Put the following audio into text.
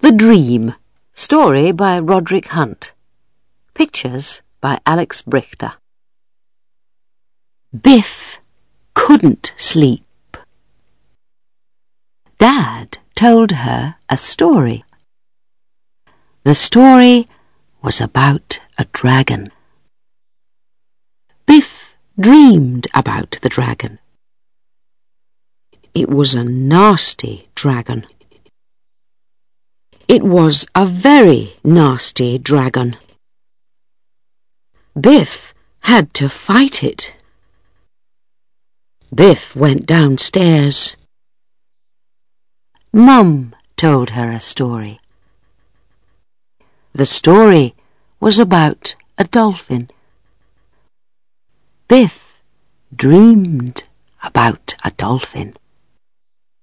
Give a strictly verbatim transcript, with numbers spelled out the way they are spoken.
The Dream. Story by Roderick Hunt. Pictures by Alex Brichter. Biff couldn't sleep. Dad told her a story. The story was about a dragon. Biff dreamed about the dragon. It was a nasty dragon. It was a very nasty dragon. Biff had to fight it. Biff went downstairs. Mum told her a story. The story was about a dolphin. Biff dreamed about a dolphin.